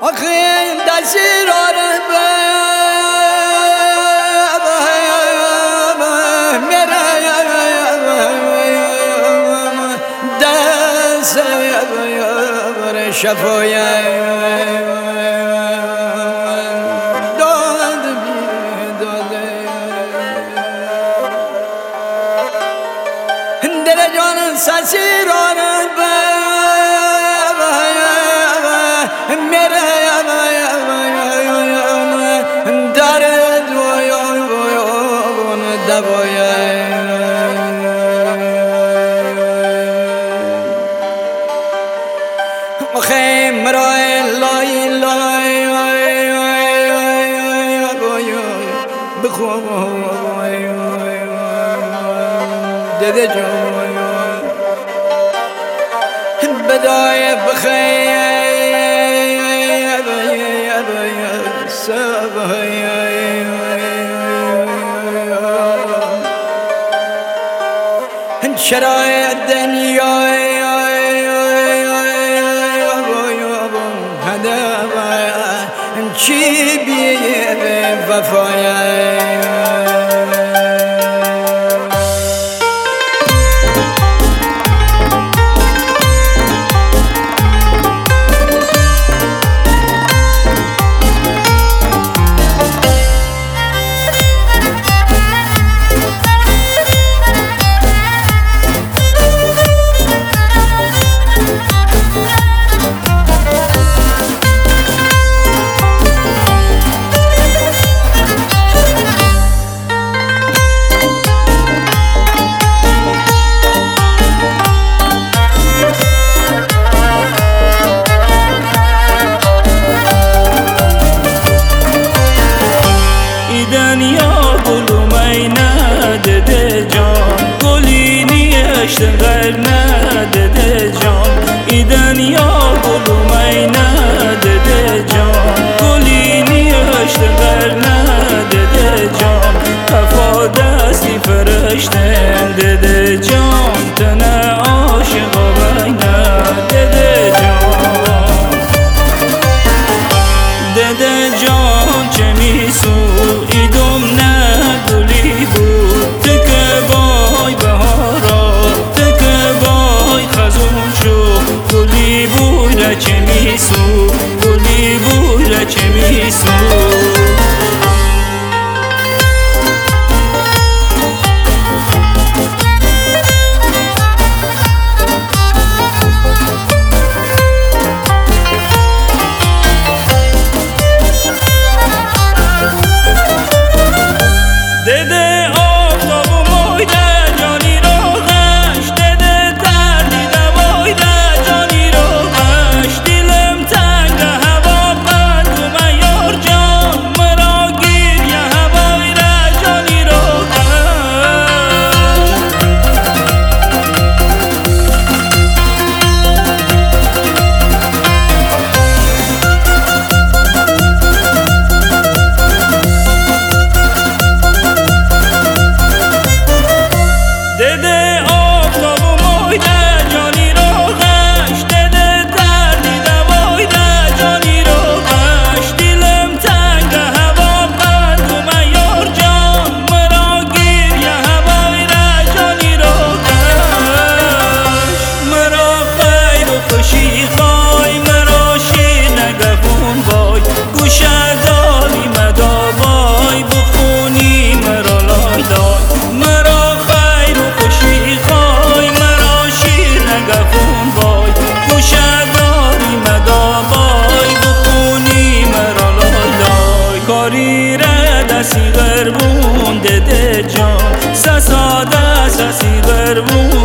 آخه دسیر آره شفای داد داده دل جان سسیران میره درد دوای خیم رای لای لای بخوام دده جان بدای بخیر سبای شرای دنیا چی بیه وفای غیر ندده جان ای دنیا گلومی ندده جان گلی نیشت غیر ندده جان وفا دستی فرشتن دده جان تنه عاشقا بی ندده جان دده جان چه میسو ای دم نگلی بود تکه بای بهارا گلی بویره چه میسو گلی بویره چه میسو دده آفتاب و مویده جانی رو غش دده دردی دوایده جانی رو غش دلم تنگ هوا بند و میار جان مرا گیر یه هوایده جانی رو دده آفتاب و مویده جانی رو غش دده دردی دوایده جانی رو غش دلم تنگ هوا بند و میار جان مرا گیر یه هوایده جانی رو غش مرا خیر و خوشی خوای مرا شیر نگفون بای گوشه داری مدا بای بخونی مرا لای لای مرا خیر و خوشی خوای مرا شیر نگفون بای گوشه داری مدا بای بخونی مرا لای لای کاری را دستی غربون دده جان سساده سسی غربون